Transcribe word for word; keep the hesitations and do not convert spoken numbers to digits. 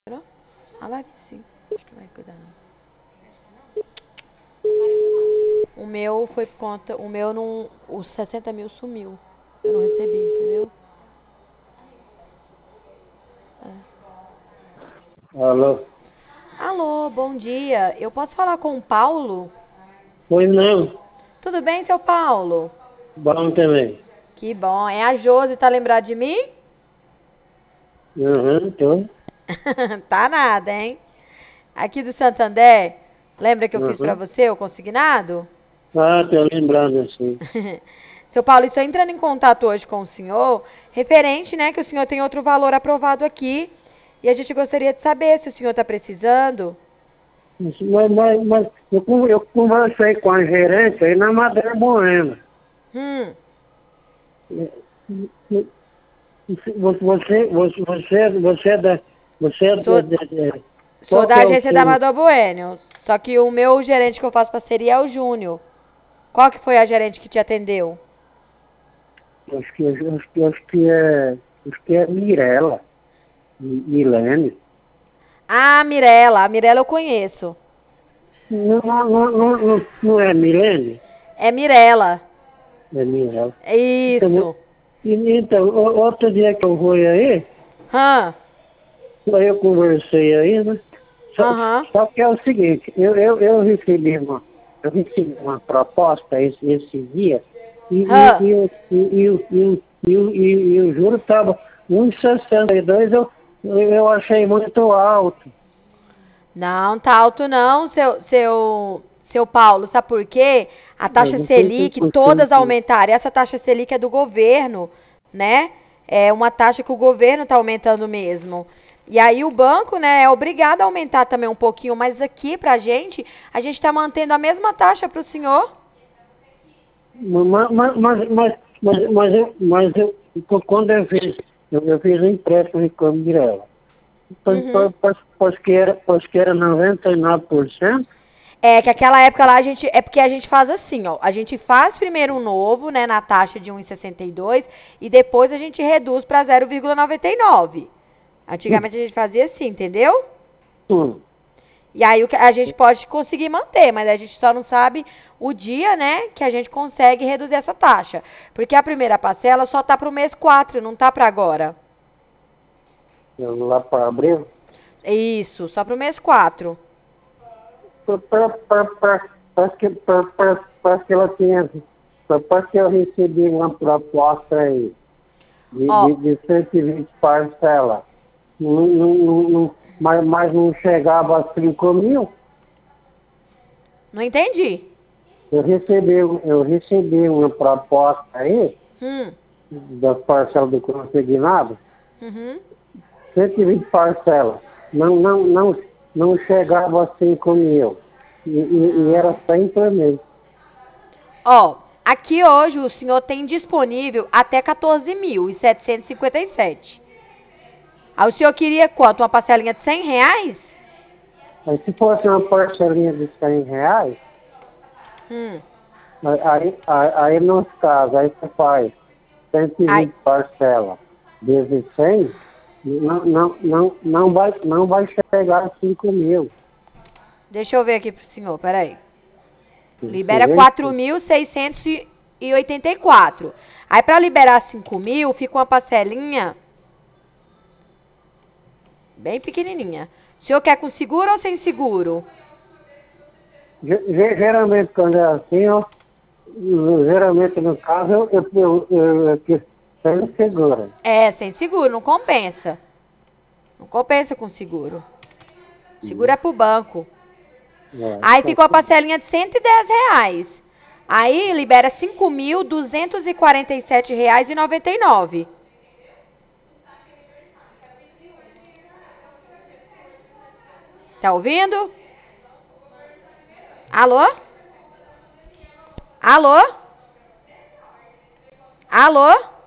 Será? Ah, vai sim. Acho que vai cuidar não. O meu foi por conta. O meu não. Os sessenta mil sumiu. Eu não recebi, entendeu? Alô? Alô, bom dia. Eu posso falar com o Paulo? Pois não, Tudo bem, seu Paulo? bom também. Que bom. É a Josi, tá lembrado de mim? Uhum, tô. Tá nada, hein? Aqui do Santander. Lembra que eu fiz pra Uhum. você o consignado? Ah, tô lembrando assim. Seu Paulo, estou entrando em contato hoje com o senhor, referente, né, que o senhor tem outro valor aprovado aqui. E a gente gostaria de saber se o senhor está precisando. Mas, mas, mas eu, con- eu conversei com a gerente aí na Madeira Moema. Hum, Você, você, você, você você é da. Você é da. sou, da- da- sou qual da que é o agência da seu. Amador Bueno. Só que o meu gerente que eu faço parceria é o Júnior. Qual que foi a gerente que te atendeu? Acho que, acho que, acho que é. Acho que é Mirella. Mi- Milene. Ah, a Mirella. A Mirella eu conheço. Não, não, não, não, não não é Milene? É Mirella. É Mirella. É Então, isso. e- então, o- outro dia que eu vou aí. Hã? Aí eu conversei aí, né? Só, Aham. só que é o seguinte, eu, eu, eu recebi uma, eu recebi uma proposta esse, esse dia e, e, Hã? e, o- e, e, o- e, o- e, o- e, e o juro estava um vírgula sessenta e dois, eu, eu achei muito alto. Não, tá alto não, seu, seu, seu Paulo. Sabe por quê? A Eu taxa não sei se Selic, por todas cento. aumentaram. Essa taxa Selic é do governo, né? É uma taxa que o governo tá aumentando mesmo. E aí o banco, né, é obrigado a aumentar também um pouquinho, mas aqui pra gente, a gente tá mantendo a mesma taxa pro senhor. Mas, mas, mas, mas, mas, mas, eu, mas eu, quando eu fiz, eu, eu fiz um empréstimo em Cambirela, pois, Uhum. pois, pois, pois que era, pois que era noventa e nove por cento. É que aquela época lá a gente. É porque a gente faz assim, ó. A gente faz primeiro um novo, né, na taxa de um vírgula sessenta e dois e depois a gente reduz para zero vírgula noventa e nove. Antigamente a gente fazia assim, entendeu? Hum. E aí o que a gente pode conseguir manter, mas a gente só não sabe o dia, né, que a gente consegue reduzir essa taxa. Porque a primeira parcela só tá pro mês quatro, não tá para agora. Eu lá para abril, Isso, só pro mês quatro. parece que, pra- pra- parece que ela tinha, parece que eu recebi uma proposta aí de, Ó, de, de cento e vinte parcelas, não, não, não, não, mas, mas não chegava a cinco mil. não entendi. Eu recebi, eu recebi uma proposta aí Hum. das parcelas do consignado, Uhum. cento e vinte parcelas, não, não, não, não chegava a cinco mil. E, e, e era Não. cem por mês. Ó, aqui hoje o senhor tem disponível até quatorze mil e setecentos e cinquenta e sete. Aí o senhor queria quanto? Uma parcelinha de cem reais? Aí se fosse uma parcelinha de cem reais, Hum. aí, aí, aí nos casos, aí você faz cento e Ai, vinte parcelas vezes cem, não, não, não, não, vai, não vai chegar a cinco mil. deixa eu ver aqui pro senhor, peraí. Você Libera vê? quatro mil seiscentos e oitenta e quatro. Aí pra liberar cinco mil, fica uma parcelinha bem pequenininha. O senhor quer com seguro ou sem seguro? Ge- ge- Geralmente quando é assim, ó, geralmente no caso, eu, eu, eu, eu, eu, eu sem segura. É, sem seguro, não compensa. Não compensa com seguro. Seguro é pro banco. É, Aí tá fica uma tudo. parcelinha de cento e dez reais. Aí libera cinco mil duzentos e quarenta e sete reais e noventa e nove. Tá ouvindo? Alô? Alô? Alô?